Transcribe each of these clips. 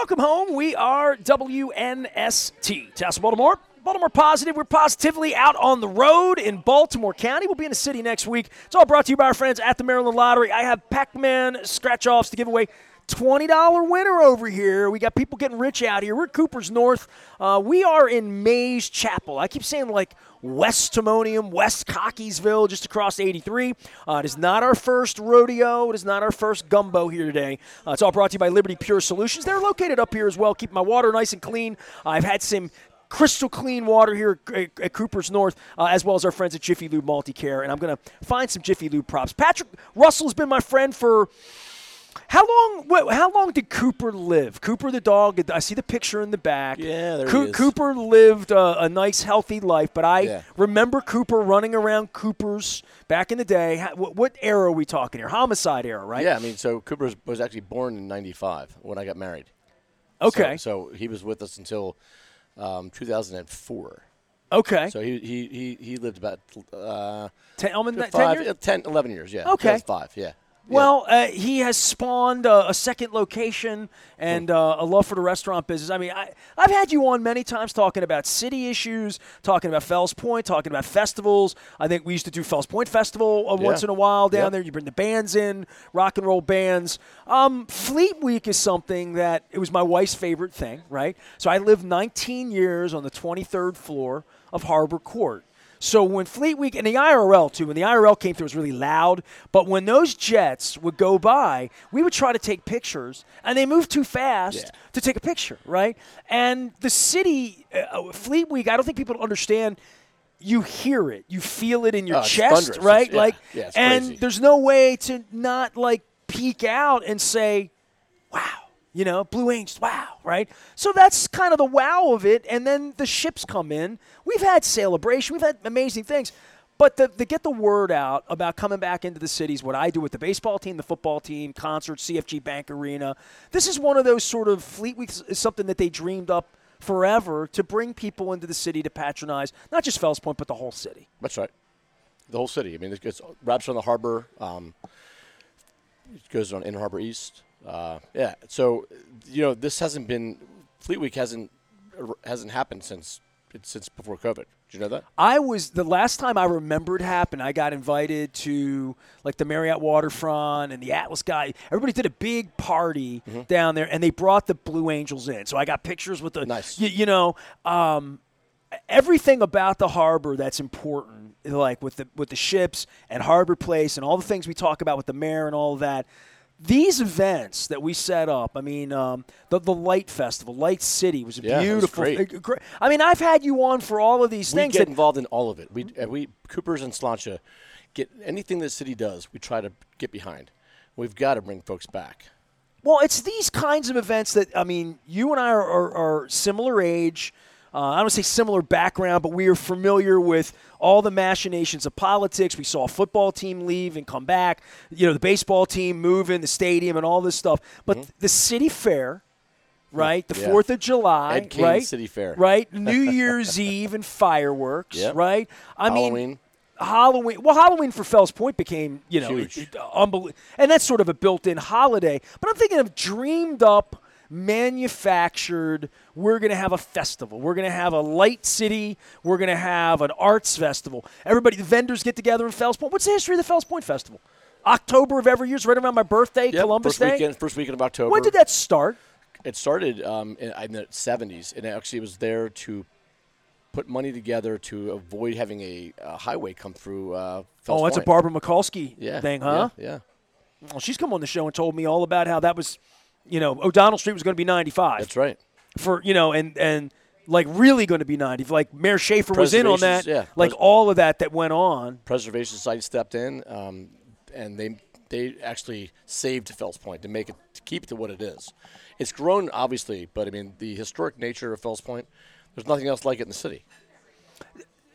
Welcome home. We are WNST. Tassel, Baltimore. Baltimore Positive. We're positively out on the road in Baltimore County. We'll be in the city next week. It's all brought to you by our friends at the Maryland Lottery. I have Pac-Man scratch-offs to give away. $20 winner over here. We got people getting rich out here. We're at Cooper's North. We are in Mays Chapel. I keep saying like West Timonium, West Cockeysville, just across 83. It is not our first rodeo. It is not our first gumbo here today. It's all brought to you by Liberty Pure Solutions. They're located up here as well. Keep my water nice and clean. I've had some crystal clean water here at Cooper's North, as well as our friends at Jiffy Lube Multicare. And I'm going to find some Jiffy Lube props. Patrick Russell's been my friend for... How long did Cooper live? Cooper the dog, I see the picture in the back. Yeah, there he is. Cooper lived a nice, healthy life, but I remember Cooper running around Cooper's back in the day. What era are we talking here? Homicide era, right? Yeah, I mean, so Cooper was actually born in 95 when I got married. Okay. So he was with us until 2004. Okay. So he lived about 10 11 years, yeah. Okay. 5, yeah. Well, he has spawned a second location and a love for the restaurant business. I mean, I've had you on many times talking about city issues, talking about Fells Point, talking about festivals. I think we used to do Fells Point Festival once in a while down there. You bring the bands in, rock and roll bands. Fleet Week is something that it was my wife's favorite thing, right? So I lived 19 years on the 23rd floor of Harbor Court. So when Fleet Week, and the IRL too, when the IRL came through, it was really loud. But when those jets would go by, we would try to take pictures, and they moved too fast to take a picture, right? And the city, Fleet Week, I don't think people understand. You hear it, you feel it in your chest, right? It's and crazy. There's no way to not peek out and say, "Wow." You know, Blue Angels, wow, right? So that's kind of the wow of it. And then the ships come in. We've had celebration. We've had amazing things. But to get the word out about coming back into the cities, what I do with the baseball team, the football team, concerts, CFG Bank Arena, this is one of those sort of Fleet Weeks is something that they dreamed up forever to bring people into the city to patronize, not just Fells Point, but the whole city. That's right. The whole city. I mean, it wraps on the harbor. It goes on Inner Harbor East. So, this hasn't been – Fleet Week hasn't happened since before COVID. Did you know that? The last time I remember it happened, I got invited to the Marriott Waterfront and the Atlas guy. Everybody did a big party down there, and they brought the Blue Angels in. So I got pictures with the – nice. Everything about the harbor that's important, with the ships and Harbor Place and all the things we talk about with the mayor and all of that. These events that we set up, I mean, the Light Festival, Light City was beautiful. It was great. I mean, I've had you on for all of these things. We get involved in all of it. We Coopers and Slancha get anything the city does, we try to get behind. We've got to bring folks back. Well, it's these kinds of events that, I mean, you and I are similar age. I don't say similar background, but we are familiar with all the machinations of politics. We saw a football team leave and come back. The baseball team move in the stadium and all this stuff. But the city fair, right? The 4th of July, Ed King right? City Fair. Right? New Year's Eve and fireworks, right? Halloween. Well, Halloween for Fells Point became, huge. Unbelievable. And that's sort of a built-in holiday. But I'm thinking of dreamed up, manufactured, we're going to have a festival. We're going to have a light city. We're going to have an arts festival. Everybody, the vendors get together in Fells Point. What's the history of the Fells Point Festival? October of every year, it's right around my birthday, Columbus Day. First weekend of October. When did that start? It started in the 70s, and actually it was there to put money together to avoid having a highway come through Fells Point. That's a Barbara Mikulski thing, huh? Yeah. Well, she's come on the show and told me all about how that was, O'Donnell Street was going to be 95. That's right. And really going to be 90. Like Mayor Schaefer was in on that. Yeah. All of that went on. Preservation Society stepped in, and they actually saved Fells Point to keep it to what it is. It's grown, obviously, but I mean the historic nature of Fells Point. There's nothing else like it in the city.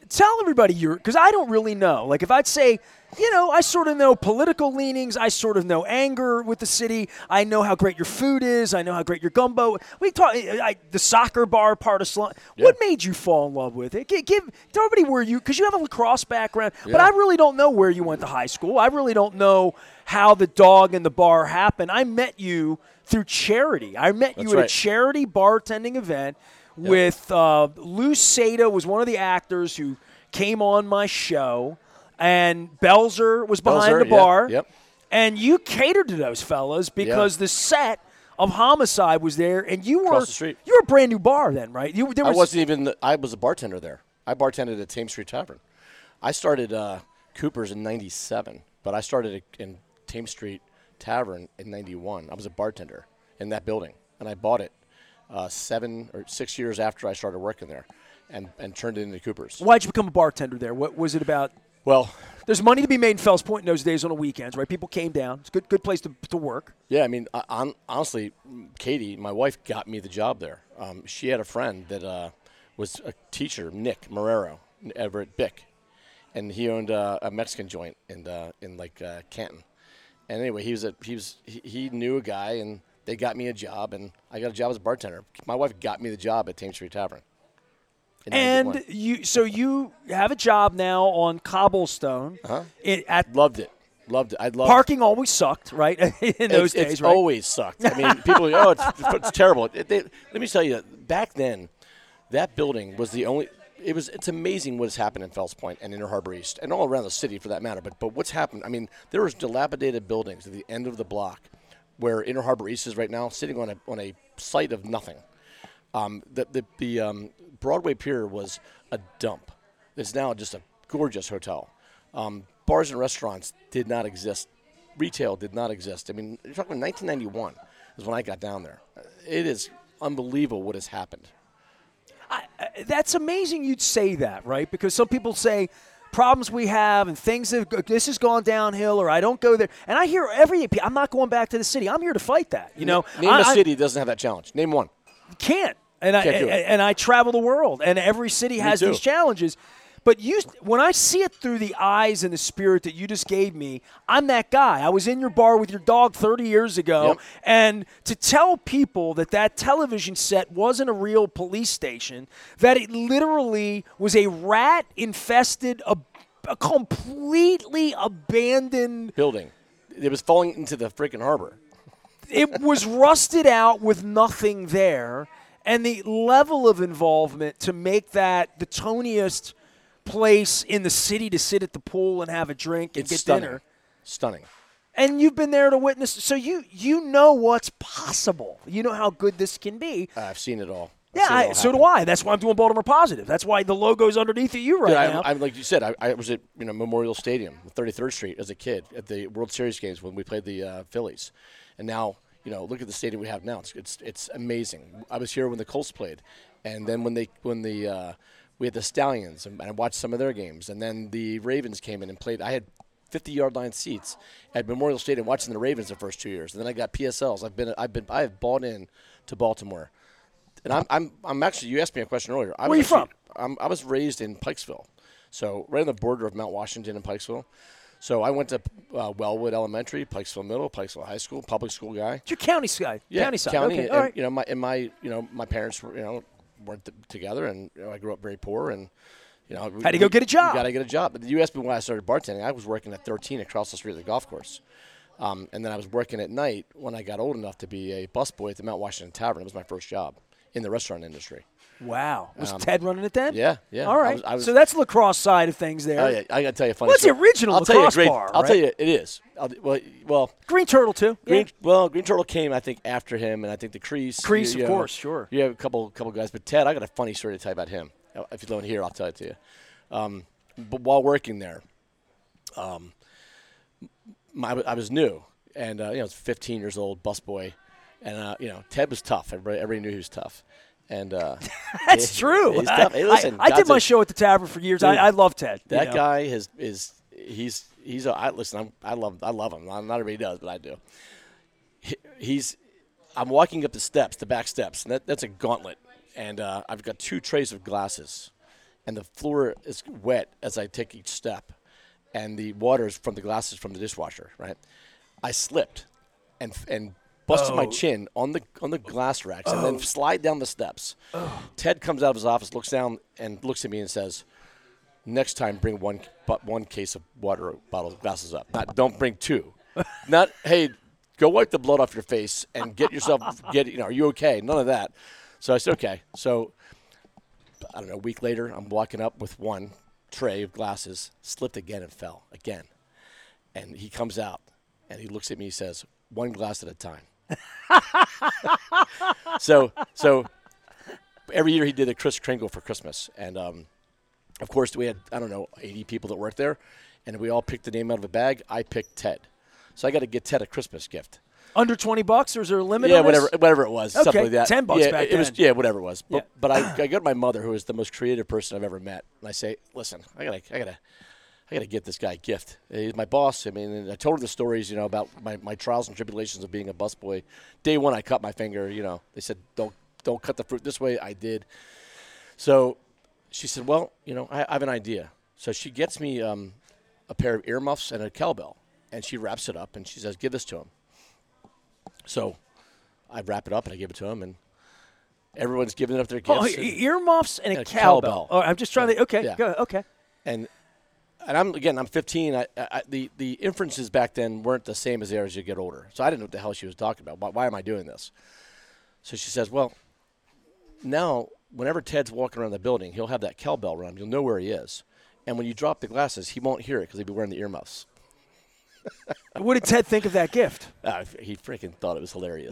tell everybody because I don't really know. Like if I'd say, I sort of know political leanings. I sort of know anger with the city. I know how great your food is. I know how great your gumbo. We talk the soccer bar part of Slum. Yeah. What made you fall in love with it? Tell everybody where because you have a lacrosse background, but I really don't know where you went to high school. I really don't know how the dog and the bar happened. I met you through charity. I met you at a charity bartending event with Lou Seda was one of the actors who came on my show. And Belzer was behind the bar. Yep. And you catered to those fellas because the set of Homicide was there, and you were across the street. You were a brand new bar then, right? I was a bartender there. I bartended at Thames Street Tavern. I started Cooper's in '97, but I started in Thames Street Tavern in '91. I was a bartender in that building, and I bought it 7 or 6 years after I started working there, and turned it into Cooper's. Why'd you become a bartender there? What was it about? Well, there's money to be made in Fells Point in those days on the weekends, right? People came down. It's a good place to work. Yeah, I mean, honestly, Katie, my wife, got me the job there. She had a friend that was a teacher, Nick Marrero, over at Bic, and he owned a Mexican joint in Canton. And anyway, he knew a guy, and they got me a job, and I got a job as a bartender. My wife got me the job at Thames Street Tavern. And you have a job now on Cobblestone. Uh-huh. Loved it. Parking always sucked, right? In those days, it's right? always sucked. I mean, people go, it's terrible. Let me tell you, back then, that building was the only. It's amazing what has happened in Fells Point and Inner Harbor East and all around the city for that matter. But what's happened? I mean, there was dilapidated buildings at the end of the block where Inner Harbor East is right now, sitting on a site of nothing. The Broadway Pier was a dump. It's now just a gorgeous hotel. Bars and restaurants did not exist. Retail did not exist. I mean, you're talking 1991 is when I got down there. It is unbelievable what has happened. That's amazing you'd say that, right? Because some people say problems we have and this has gone downhill or I don't go there. And I hear I'm not going back to the city. I'm here to fight that. Name a city that doesn't have that challenge. Name one. Can't. And I travel the world, and every city has these challenges. But when I see it through the eyes and the spirit that you just gave me, I'm that guy. I was in your bar with your dog 30 years ago, and to tell people that television set wasn't a real police station, that it literally was a rat-infested, a completely abandoned building. It was falling into the freaking harbor. It was rusted out with nothing there. And the level of involvement to make that the toniest place in the city to sit at the pool and have a drink and get dinner. Stunning. And you've been there to witness. So you know what's possible. You know how good this can be. I've seen it all. So do I. That's why I'm doing Baltimore Positive. That's why the logo's underneath of you now. I'm like you said, I was at Memorial Stadium, 33rd Street, as a kid at the World Series games when we played the Phillies. And now – look at the stadium we have now. It's amazing. I was here when the Colts played, and then when we had the Stallions, and I watched some of their games, and then the Ravens came in and played. I had 50-yard line seats at Memorial Stadium watching the Ravens the first 2 years, and then I got PSLs. I have bought in to Baltimore, and I'm actually. You asked me a question earlier. Where are you from? I was raised in Pikesville, so right on the border of Mount Washington and Pikesville. So I went to Wellwood Elementary, Pikesville Middle, Pikesville High School, public school guy. You're county side. Yeah, county side. County. Okay, and, all right. my parents were, weren't together, and I grew up very poor, and had to go get a job. You got to get a job. But you asked me why I started bartending. I was working at 13 across the street at the golf course, and then I was working at night when I got old enough to be a busboy at the Mount Washington Tavern. It was my first job in the restaurant industry. Wow. Was Ted running it then? Yeah. All right. So that's the lacrosse side of things there. Oh, yeah. I got to tell you a funny What's the original lacrosse bar, I'll tell you, it is. Well, Green Turtle, too. Green Turtle came, I think, after him, and I think the Crease. Crease, of course, sure. You have a couple guys. But Ted, I got a funny story to tell you about him. If you don't hear, I'll tell it to you. But while working there, I was new, and I was 15 years old, busboy, and Ted was tough. Everybody knew he was tough. And that's true. He's tough. Hey, listen, I did my show at the Tavern for years. Dude, I love Ted. That guy I love him. Not everybody does, but I do. I'm walking up the back steps, and that's a gauntlet. And I've got 2 trays of glasses, and the floor is wet as I take each step, and the water is from the glasses from the dishwasher. Right, I slipped, and busted my chin on the glass racks, and then slide down the steps. Ted comes out of his office, looks down, and looks at me and says, "Next time, bring one case of water bottle glasses up. Don't bring two. Not hey, go wipe the blood off your face and get yourself are you okay? None of that." So I said, "Okay." So I don't know. A week later, I'm walking up with one tray of glasses, slipped again and fell again, and he comes out and he looks at me. He says, "One glass at a time." So every year he did a Kris Kringle for Christmas, and of course we had 80 people that worked there, and we all picked the name out of a bag. I picked Ted, so I got to get Ted a Christmas gift. Under $20, or is there a limit? Yeah, on this? whatever it was, something like that. $10 back then. Yeah, whatever it was. But I go to my mother, who is the most creative person I've ever met, and I say, "Listen, I gotta get this guy a gift. He's my boss." I mean, and I told her the stories, about my trials and tribulations of being a busboy. Day one, I cut my finger. They said, "Don't cut the fruit this way." I did. So she said, "Well, I have an idea." So she gets me a pair of earmuffs and a cowbell, and she wraps it up, and she says, "Give this to him." So I wrap it up and I give it to him, and everyone's giving up their gifts. Earmuffs and a cowbell. Oh, I'm just trying to. Okay, yeah. Go ahead. Okay. And I'm 15. The inferences back then weren't the same as they are as you get older. So I didn't know what the hell she was talking about. Why am I doing this? So she says, "Well, now whenever Ted's walking around the building, he'll have that cowbell around. You'll know where he is. And when you drop the glasses, he won't hear it because he'll be wearing the earmuffs." What did Ted think of that gift? He freaking thought it was hilarious.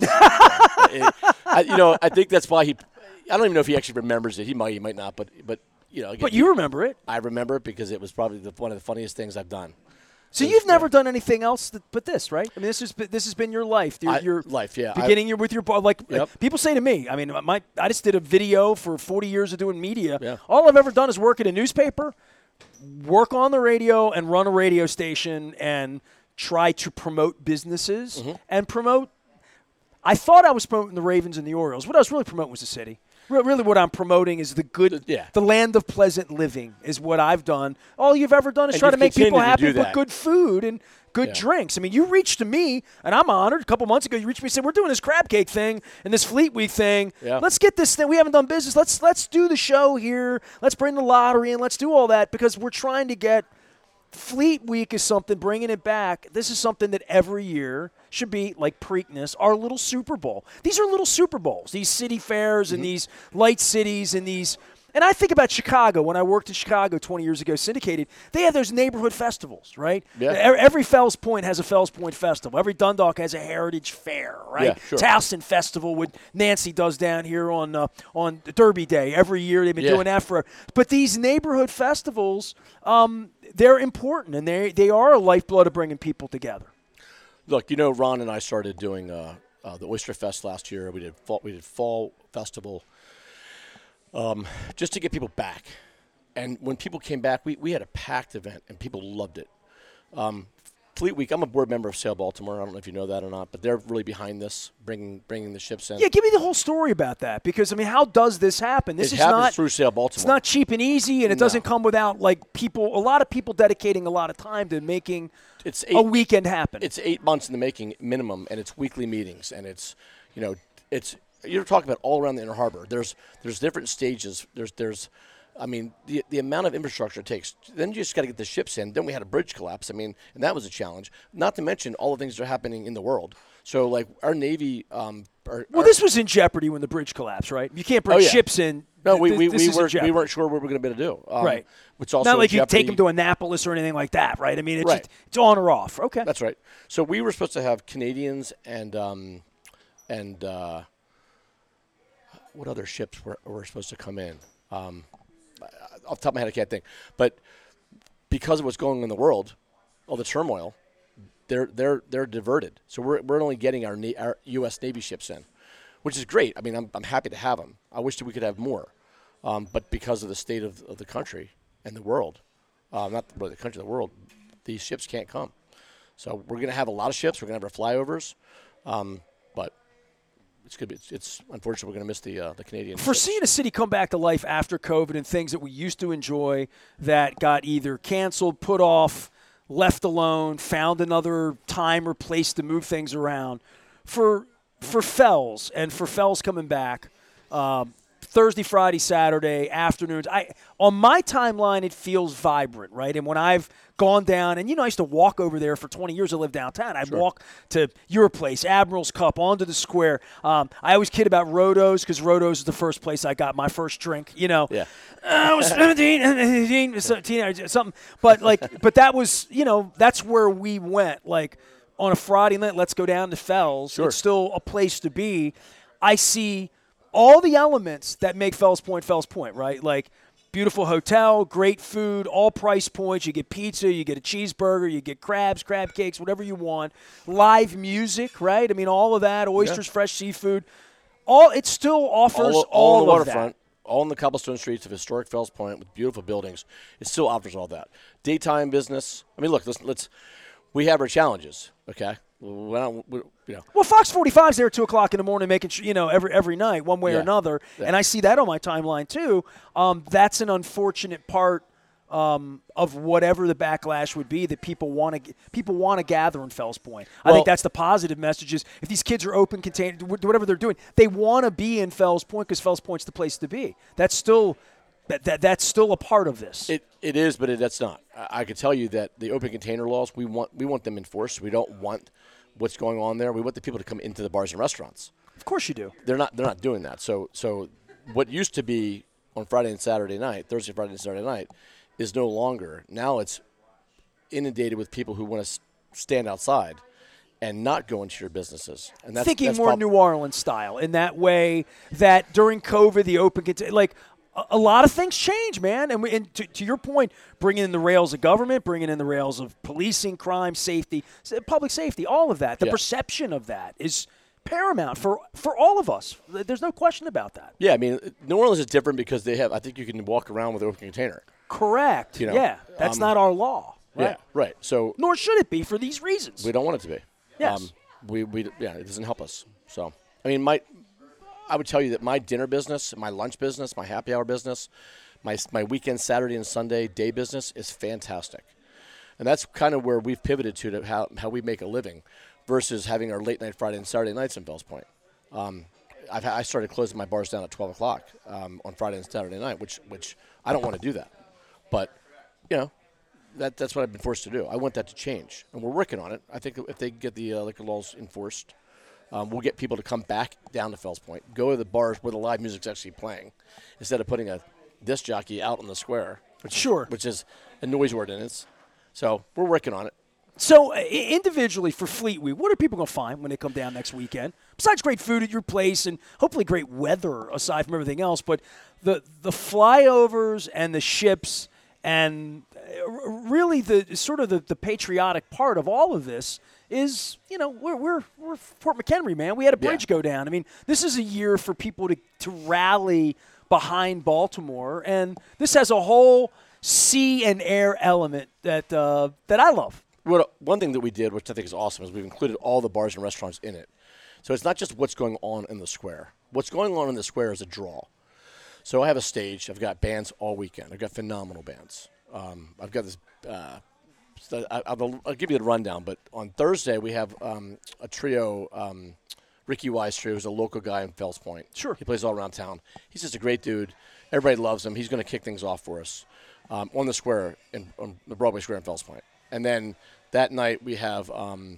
I think that's why I don't even know if he actually remembers it. He might not, but again, But you remember it. I remember it because it was probably one of the funniest things I've done. So you've never done anything else but this, right? I mean, this has been your life. Your life, yeah. Beginning with your people say to me. I mean, I just did a video for 40 years of doing media. Yeah. All I've ever done is work at a newspaper, work on the radio, and run a radio station and try to promote businesses and promote. I thought I was promoting the Ravens and the Orioles. What I was really promoting was the city. Really what I'm promoting is the land of pleasant living is what I've done. All you've ever done is try to make people happy with good food and good drinks. I mean, you reached to me, and I'm honored. A couple months ago, you reached me and said, "We're doing this crab cake thing and this Fleet Week thing. Yeah. Let's get this thing. We haven't done business. Let's do the show here. Let's bring the lottery in. Let's do all that because we're trying to get Fleet Week is something, bringing it back. This is something that every year should be, like Preakness, our little Super Bowl. These are little Super Bowls, these city fairs and these light cities and these. And I think about Chicago. When I worked in Chicago 20 years ago, syndicated, they have those neighborhood festivals, right? Yeah. Every Fells Point has a Fells Point festival. Every Dundalk has a Heritage Fair, right? Yeah, sure. Towson Festival, what Nancy does down here on Derby Day. Every year they've been doing that for. But these neighborhood festivals, they're important, and they are a lifeblood of bringing people together. Look, Ron and I started doing the Oyster Fest last year. We did fall festival. Just to get people back. And when people came back, we had a packed event, and people loved it. Fleet Week, I'm a board member of Sail Baltimore. I don't know if you know that or not, but they're really behind this, bringing the ships in. Yeah, give me the whole story about that, because, I mean, how does this happen? This it happens through Sail Baltimore. It's not cheap and easy, and it doesn't come without, a lot of people dedicating a lot of time to making a weekend happen. It's 8 months in the making minimum, and it's weekly meetings, and you're talking about all around the Inner Harbor. There's different stages. There's the amount of infrastructure it takes. Then you just got to get the ships in. Then we had a bridge collapse. And that was a challenge. Not to mention all the things that are happening in the world. So, our Navy. This was in jeopardy when the bridge collapsed, right? You can't bring ships in. No, we weren't sure what we were going to be able to do. Right. Which also not like you take them to Annapolis or anything like that, right? I mean, it's on or off. Okay. That's right. So we were supposed to have Canadians and what other ships were supposed to come in? Off the top of my head, I can't think. But because of what's going on in the world, all the turmoil, they're diverted. So we're only getting our U.S. Navy ships in, which is great. I mean, I'm happy to have them. I wish that we could have more, but because of the state of the country and the world, not really the country, the world, these ships can't come. So we're going to have a lot of ships. We're going to have our flyovers, but it's good. It's unfortunate we're going to miss the Canadian. For seeing a city come back to life after COVID and things that we used to enjoy that got either canceled, put off, left alone, found another time or place to move things around. For Fells and for Fells coming back, Thursday, Friday, Saturday afternoons. On my timeline, it feels vibrant, right? And when I've gone down, and I used to walk over there for 20 years. I lived downtown. I'd walk to your place, Admiral's Cup, onto the square. I always kid about Roto's because Roto's is the first place I got my first drink. Yeah. I was 17, something. But that was, that's where we went. Like on a Friday night, let's go down to Fells. Sure. It's still a place to be. I see all the elements that make Fells Point, right? Like beautiful hotel, great food, all price points. You get pizza, you get a cheeseburger, you get crabs, crab cakes, whatever you want. Live music, right? I mean, all of that, oysters, fresh seafood. It still offers all on the of waterfront, all in the cobblestone streets of historic Fells Point with beautiful buildings. It still offers all that. Daytime business. I mean, look, we have our challenges, okay? Well, Fox 45's there at 2 o'clock in the morning, making sure every night, one way or another, and I see that on my timeline too. That's an unfortunate part of whatever the backlash would be that people want to gather in Fells Point. I think that's the positive message is if these kids are open, contained, whatever they're doing, they want to be in Fells Point because Fells Point's the place to be. That's still. That's still a part of this. It is, but that's not. I can tell you that the open container laws, we want them enforced. We don't want what's going on there. We want the people to come into the bars and restaurants. Of course you do. They're not doing that. So what used to be on Friday and Saturday night, Thursday, Friday, and Saturday night, is no longer. Now it's inundated with people who want to stand outside and not go into your businesses. And that's more New Orleans style in that way that during COVID, the open container, a lot of things change, man. And to your point, bringing in the rails of government, bringing in the rails of policing, crime, safety, public safety, all of that. The perception of that is paramount for all of us. There's no question about that. Yeah, I mean, New Orleans is different because I think you can walk around with an open container. Correct. Yeah, that's not our law. Right? Yeah, right. So nor should it be for these reasons. We don't want it to be. Yes. It doesn't help us. So, I mean, I would tell you that my dinner business, my lunch business, my happy hour business, my weekend, Saturday and Sunday day business is fantastic. And that's kind of where we've pivoted to how we make a living versus having our late night Friday and Saturday nights in Fells Point. I started closing my bars down at 12 o'clock on Friday and Saturday night, which I don't want to do that. But, that's what I've been forced to do. I want that to change, and we're working on it. I think if they get the liquor laws enforced, we'll get people to come back down to Fells Point, go to the bars where the live music's actually playing, instead of putting a disc jockey out on the square, which is a noise ordinance. So we're working on it. So individually for Fleet Week, what are people going to find when they come down next weekend? Besides great food at your place and hopefully great weather aside from everything else, but the flyovers and the ships and really the patriotic part of all of this is, we're Fort McHenry, man. We had a bridge go down. I mean, this is a year for people to rally behind Baltimore, and this has a whole sea and air element that I love. Well, one thing that we did, which I think is awesome, is we've included all the bars and restaurants in it. So it's not just what's going on in the square. What's going on in the square is a draw. So I have a stage. I've got bands all weekend. I've got phenomenal bands. I've got this I'll give you the rundown, but on Thursday we have a trio, Ricky Wise Trio, who's a local guy in Fells Point. Sure. He plays all around town. He's just a great dude. Everybody loves him. He's going to kick things off for us on the square, on the Broadway Square in Fells Point. And then that night we have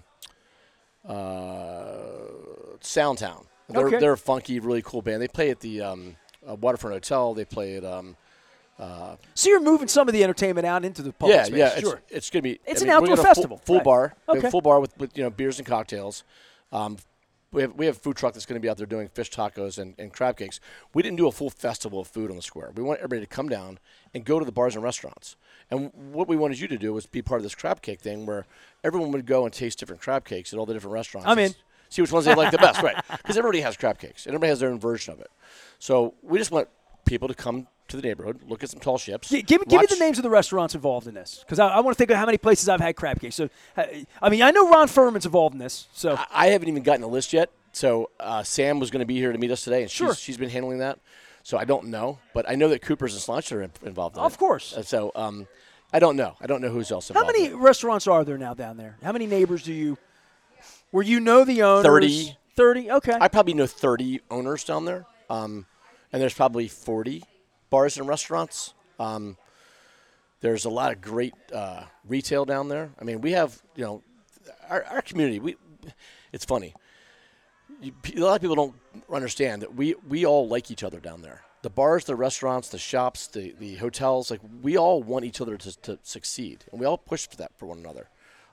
Soundtown. They're a funky, really cool band. They play at the Waterfront Hotel. They play at so you're moving some of the entertainment out into the public space. Yeah, sure. It's going to be. It's an outdoor festival. Full bar. Okay. We have a full bar with beers and cocktails. We have a food truck that's going to be out there doing fish tacos and crab cakes. We didn't do a full festival of food on the square. We want everybody to come down and go to the bars and restaurants. And what we wanted you to do was be part of this crab cake thing where everyone would go and taste different crab cakes at all the different restaurants. I'm in. See which ones they like the best, right? Because everybody has crab cakes, and everybody has their own version of it. So we just want people to come to the neighborhood, look at some tall ships. Give me the names of the restaurants involved in this, because I want to think of how many places I've had crab cakes. So, I know Ron Furman's involved in this. So I haven't even gotten a list yet, So Sam was going to be here to meet us today, and Sure. she's been handling that. So I don't know, but I know that Cooper's and Slanch are involved in it. Of course. So I don't know. I don't know who's else How involved. many restaurants are there now down there? How many neighbors where you know the owners? 30. 30, okay. I probably know 30 owners down there, and there's probably 40 bars and restaurants. There's a lot of great retail down there. I mean, we have, our community. It's funny. A lot of people don't understand that we all like each other down there. The bars, the restaurants, the shops, the hotels, like we all want each other to succeed, and we all push for that for one another.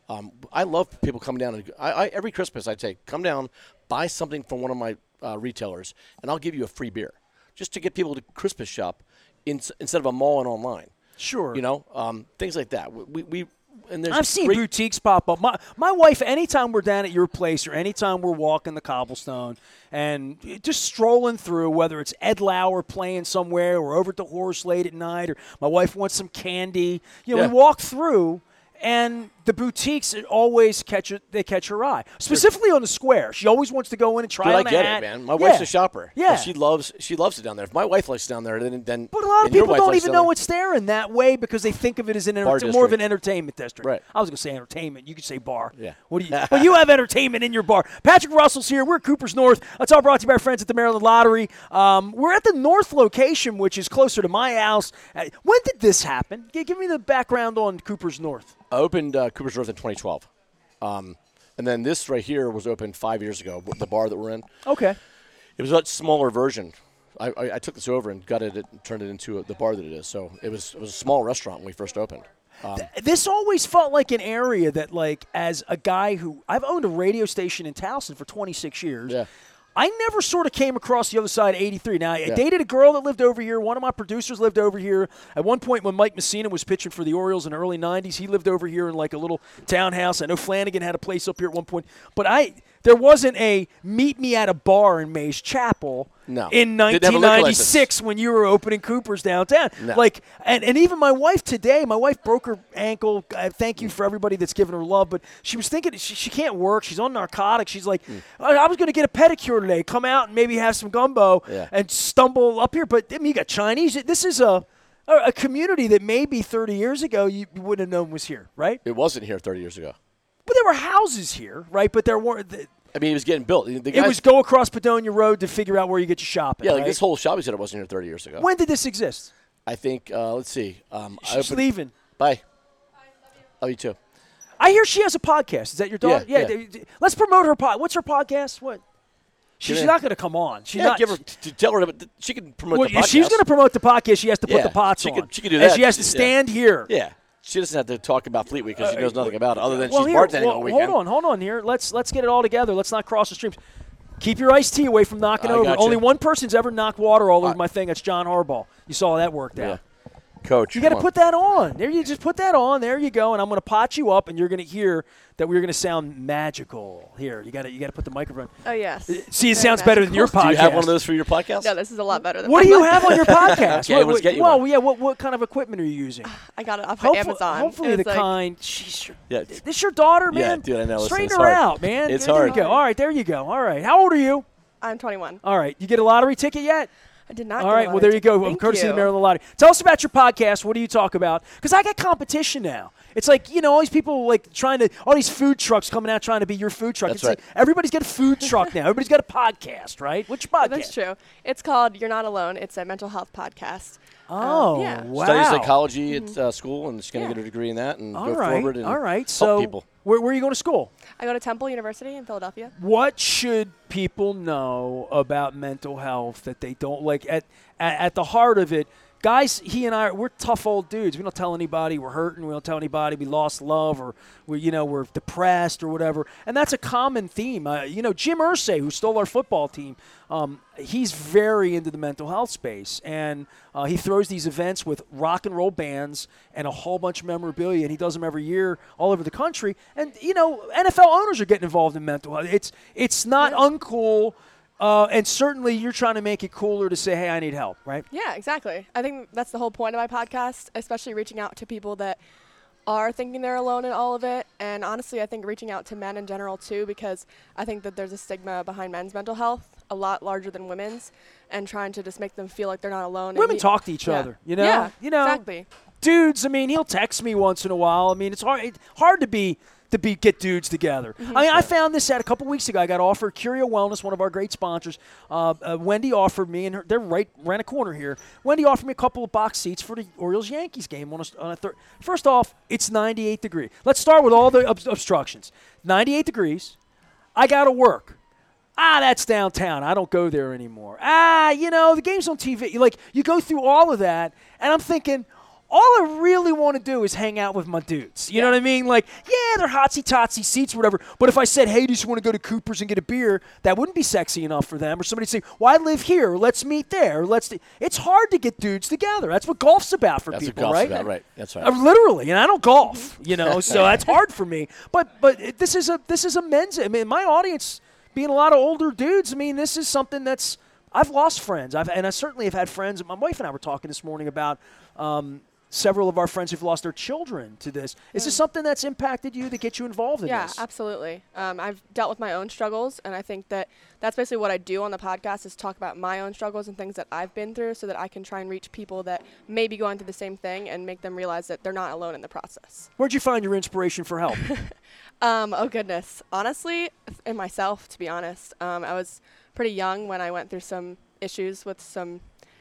I love people coming down, and every Christmas I'd say, come down, buy something from one of my retailers, and I'll give you a free beer, just to get people to Christmas shop instead of a mall and online. Sure. Things like that. And there's I've seen boutiques pop up. My wife, anytime we're down at your place or anytime we're walking the cobblestone and just strolling through, whether it's Ed Lauer playing somewhere or over at the Horse late at night, or my wife wants some candy, we walk through. And the boutiques always catch her eye, specifically on the square. She always wants to go in and try on a hat. I get it, man. My wife's a shopper. Yeah, she loves it down there. If my wife likes it down there, then but a lot of people don't even know it's there in that way because they think of it as more of an entertainment district. Right. I was going to say entertainment. You could say bar. Yeah. Well, you have entertainment in your bar. Patrick Russell's here. We're at Cooper's North. It's all brought to you by our friends at the Maryland Lottery. We're at the North location, which is closer to my house. When did this happen? Give me the background on Cooper's North. I opened Cooper's North in 2012. And then this right here was opened 5 years ago, the bar that we're in. Okay. It was a much smaller version. I took this over and gutted it and turned it into the bar that it is. So it was a small restaurant when we first opened. This always felt like an area that, like, as a guy who – I've owned a radio station in Towson for 26 years. Yeah. I never sort of came across the other side of 83. Now, I dated a girl that lived over here. One of my producers lived over here. At one point when Mike Messina was pitching for the Orioles in the early 90s, he lived over here in like a little townhouse. I know Flanagan had a place up here at one point. But there wasn't a meet me at a bar in Mays Chapel in 1996 when you were opening Cooper's downtown. No. Like, and even my wife today, my wife broke her ankle. Thank you for everybody that's given her love. But she was thinking she can't work. She's on narcotics. She's like, I was going to get a pedicure today. Come out and maybe have some gumbo and stumble up here. But I mean, you got Chinese. This is a community that maybe 30 years ago you wouldn't have known was here, right? It wasn't here 30 years ago. But there were houses here, right? But there weren't. I mean, it was getting built. It was go across Padonia Road to figure out where you get your shopping. Yeah, like right? this whole shopping center wasn't here 30 years ago. When did this exist? I think, let's see. She's leaving. Bye. Love you too. I hear she has a podcast. Is that your daughter? Yeah. Let's promote her podcast. What's her podcast? What? She's not going to come on. She's not. Tell her she can promote the podcast. If she's going to promote the podcast, she has to put the pots on. She can do that. And she has to stand here. Yeah. She doesn't have to talk about Fleet Week because she knows nothing about it other than she's bartending all weekend. Hold on here. Let's get it all together. Let's not cross the streams. Keep your iced tea away from knocking over. Gotcha. Only one person's ever knocked water all over my thing. That's John Harbaugh. You saw how that worked out. Coach, you got to put that on. There, you just put that on. There you go. And I'm going to pot you up, and you're going to hear that we're going to sound magical. Here, you got to put the microphone. Oh yes. See, it sounds better than your podcast. Do you have one of those for your podcast? No, this is a lot better than. What do you have on your podcast? Okay, let's get you one. What kind of equipment are you using? I got it off of Amazon. Hopefully, kind. This your daughter, man. Yeah, dude, I know. Straighten her out, man. It's hard. There you go. All right, there you go. All right. How old are you? I'm 21. All right. You get a lottery ticket yet? I did not. All right. Well, there you go. Courtesy of the Maryland Lottery. Tell us about your podcast. What do you talk about? Because I got competition now. It's like, all these people like all these food trucks coming out trying to be your food truck. That's right. right. Like everybody's got a food truck now. Everybody's got a podcast, right? What's your podcast? That's true. It's called You're Not Alone. It's a mental health podcast. Oh, yeah. Wow. Studies psychology at school, and she's going to get a degree in that and go forward and help people. Where are you going to school? I go to Temple University in Philadelphia. What should people know about mental health that they don't like? At the heart of it, guys, he and I, we're tough old dudes. We don't tell anybody we're hurting. We don't tell anybody we lost love or we're depressed or whatever. And that's a common theme. Jim Irsay, who stole our football team, he's very into the mental health space. And he throws these events with rock and roll bands and a whole bunch of memorabilia. And he does them every year all over the country. And, NFL owners are getting involved in mental health. It's not uncool. And certainly you're trying to make it cooler to say, hey, I need help, right? Yeah, exactly. I think that's the whole point of my podcast, especially reaching out to people that are thinking they're alone in all of it. And honestly, I think reaching out to men in general too, because I think that there's a stigma behind men's mental health a lot larger than women's, and trying to just make them feel like they're not alone. Women talk to each other, you know? Yeah, exactly. Dudes, I mean, he'll text me once in a while. I mean, it's hard to get dudes together. Mm-hmm. I mean, I found this out a couple weeks ago. I got offered Curio Wellness, one of our great sponsors. Wendy offered me, and they're right around a corner here. Wendy offered me a couple of box seats for the Orioles-Yankees game on a third. First off, it's 98 degrees. Let's start with all the obstructions. 98 degrees. I got to work. That's downtown. I don't go there anymore. The game's on TV. Like, you go through all of that, and I'm thinking, all I really want to do is hang out with my dudes. You know what I mean? Like, yeah, they're hotsy-totsy seats or whatever. But if I said, hey, do you just want to go to Cooper's and get a beer, that wouldn't be sexy enough for them. Or somebody say, well, I live here. Let's meet there. It's hard to get dudes together. That's what golf's about for people, right? That's what golf's about, right. That's right. Literally, and I don't golf, so that's hard for me. But this is a men's. I mean, my audience being a lot of older dudes. I mean, this is something that's. I've lost friends. I certainly have had friends. My wife and I were talking this morning about. Several of our friends who've lost their children to this. Is this something that's impacted you, that gets you involved in this? Yeah, absolutely. I've dealt with my own struggles, and I think that that's basically what I do on the podcast, is talk about my own struggles and things that I've been through, so that I can try and reach people that may be going through the same thing and make them realize that they're not alone in the process. Where'd you find your inspiration for help? Oh, goodness. Honestly, in myself, to be honest. I was pretty young when I went through some issues with some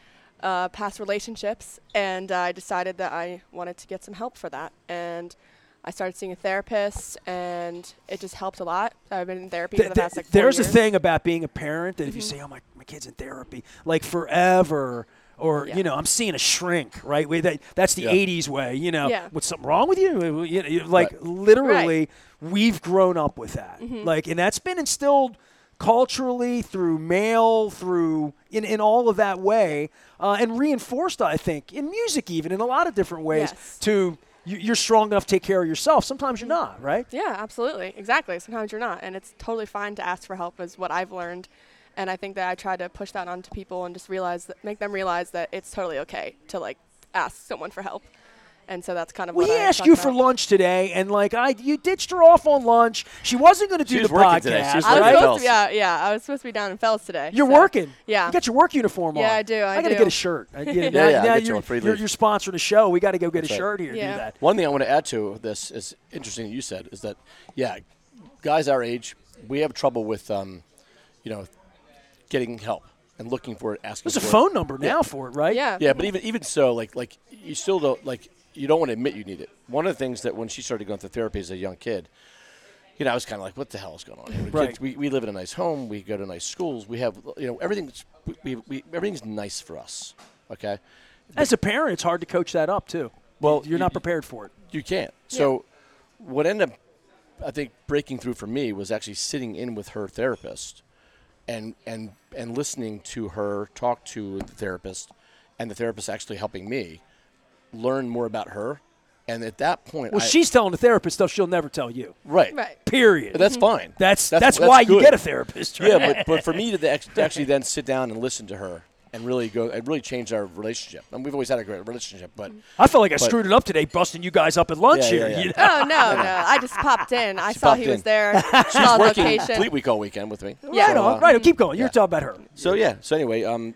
past relationships, and I decided that I wanted to get some help for that, and I started seeing a therapist, and it just helped a lot. I've been in therapy for the past 4 years. There's a thing about being a parent that if you say, oh, my kid's in therapy, like forever, or, I'm seeing a shrink, right? That's the 80s way, what's something wrong with you? Literally, we've grown up with that. And that's been instilled culturally, through mail, through in all of that way, and reinforced, I think, in music even, in a lot of different ways, to you're strong enough to take care of yourself. Sometimes you're not, right? Yeah, absolutely. Exactly. Sometimes you're not, and it's totally fine to ask for help, is what I've learned. And I think that I try to push that onto people and just make them realize that it's totally okay to, ask someone for help. And so that's kind of what he asked you for lunch today, and you ditched her off on lunch. She wasn't going to do the podcast. Today. She was I was supposed to be down in Fells today. You're working. Yeah. You got your work uniform on. Yeah, I do. I got to get a shirt. Now you're sponsoring a show. We got to go get a shirt here. Yeah. Do that. One thing I want to add to this is interesting that you said is that, guys our age, we have trouble with, getting help and looking for it, asking for it. There's a phone number now for it, right? Yeah. Yeah, but even so, like you still don't you don't want to admit you need it. One of the things that when she started going through therapy as a young kid, I was kind of like, what the hell is going on here? Right. We live in a nice home. We go to nice schools. We have, everything's nice for us, okay? As a parent, it's hard to coach that up, too. Well, you're not prepared for it. You can't. So what ended up, I think, breaking through for me was actually sitting in with her therapist and listening to her talk to the therapist, and the therapist actually helping me learn more about her. And at that point, she's telling the therapist stuff she'll never tell you. Right. Period. But that's fine. That's why good. You get a therapist, right? Yeah, but for me to actually then sit down and listen to her and really changed our relationship. And we've always had a great relationship, but I felt like I screwed it up today, busting you guys up at lunch here. Yeah. Oh no! I just popped in. I saw he was there. She was working location. Fleet Week all weekend with me. Yeah, right on. Right. Keep going. You're talking about her. So anyway,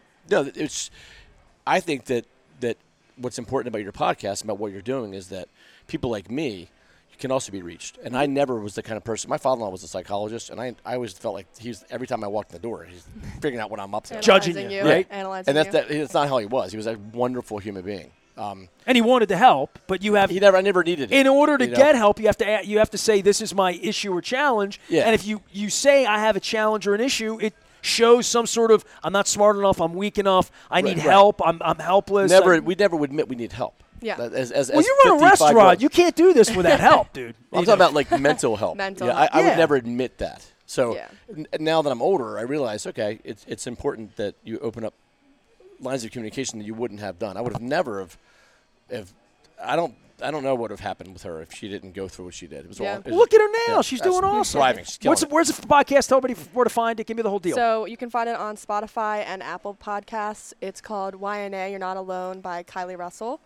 I think that what's important about your podcast, about what you're doing, is that people like me can also be reached. And I never was the kind of person. My father-in-law was a psychologist, and I always felt like every time I walked in the door, he's figuring out what I'm up to. Judging you, right? Analyzing and that's not how he was. He was a wonderful human being. And he wanted to help, but I never needed it. In order to get help, you have to say, this is my issue or challenge. Yeah. And if you say I have a challenge or an issue, it shows some sort of, I'm not smart enough, I'm weak enough, I need help, I'm helpless. We never would admit we need help. Yeah. You run a restaurant. You can't do this without help, dude. I'm talking about mental help. I would never admit that. So now that I'm older, I realize, okay, it's important that you open up lines of communication that you wouldn't have done. I would have never have I don't know what would have happened with her if she didn't go through what she did. It was all, look at her now. She's doing awesome. Thriving. Where's the podcast? Tell everybody where to find it. Give me the whole deal. So you can find it on Spotify and Apple Podcasts. It's called YNA, You're Not Alone by Kylie Russell.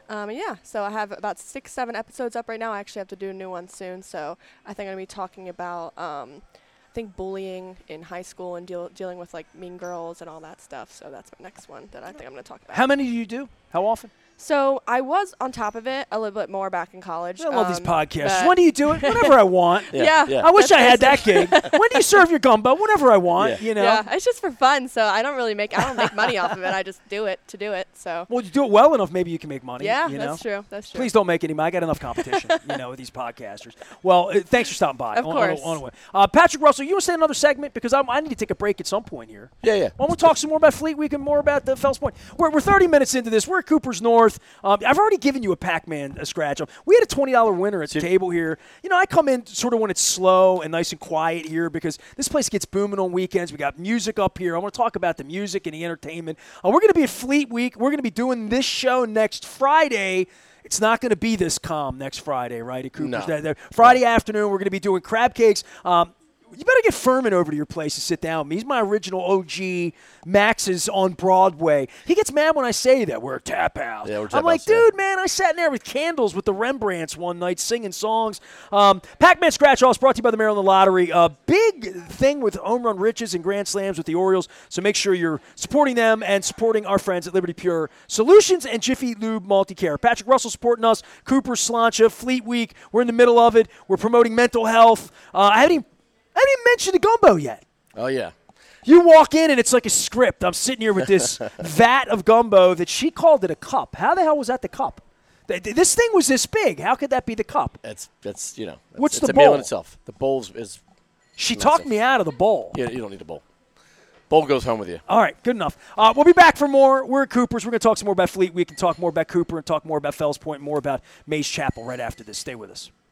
Yeah, so I have about 6-7 episodes up right now. I actually have to do a new one soon, so I think I'm going to be talking about, I think, bullying in high school and dealing with, like, mean girls and all that stuff. So that's my next one that I think I'm going to talk about. How many do you do? How often? So I was on top of it a little bit more back in college. I love these podcasts. When do you do it? Whenever I want. Yeah. I wish I had that gig. When do you serve your gumbo? Whenever I want, you know. Yeah, it's just for fun, so I don't make money off of it. I just do it to do it. So. Well, you do it well enough, maybe you can make money. Yeah, you know? That's true. Please don't make any money. I got enough competition, with these podcasters. Well, thanks for stopping by. Of course. Patrick Russell, you want to say another segment? Because I need to take a break at some point here. Yeah. Why don't we talk some more about Fleet Week and more about the Fells Point? We're 30 minutes into this. We're at Cooper's North. I've already given you a Pac-Man scratch. We had a $20 winner at the table here. I come in sort of when it's slow and nice and quiet here because this place gets booming on weekends. We got music up here. I want to talk about the music and the entertainment. We're going to be at Fleet Week. We're going to be doing this show next Friday. It's not going to be this calm next Friday, right, at Cooper's? No. Friday afternoon, we're going to be doing crab cakes. You better get Furman over to your place to sit down with me. He's my original OG. Max is on Broadway. He gets mad when I say that. We're a tap house. Yeah, we're a tap I'm like, house, yeah. dude, man, I sat in there with candles with the Rembrandts one night singing songs. Pac-Man Scratch Offs brought to you by the Maryland Lottery. A big thing with home run riches and grand slams with the Orioles, so make sure you're supporting them and supporting our friends at Liberty Pure Solutions and Jiffy Lube Multicare. Patrick Russell supporting us, Cooper, Slancha, Fleet Week. We're in the middle of it. We're promoting mental health. I haven't even mentioned the gumbo yet. Oh, yeah. You walk in and it's like a script. I'm sitting here with this vat of gumbo that she called it a cup. How the hell was that the cup? This thing was this big. How could that be the cup? That's What's it's the a meal bowl? in itself. The bowl is She massive. talked me out of the bowl. You don't need a bowl. Bowl goes home with you. All right, good enough. We'll be back for more. We're at Cooper's. We're going to talk some more about Fleet Week and talk more about Cooper and talk more about Fells Point and more about Mays Chapel right after this. Stay with us.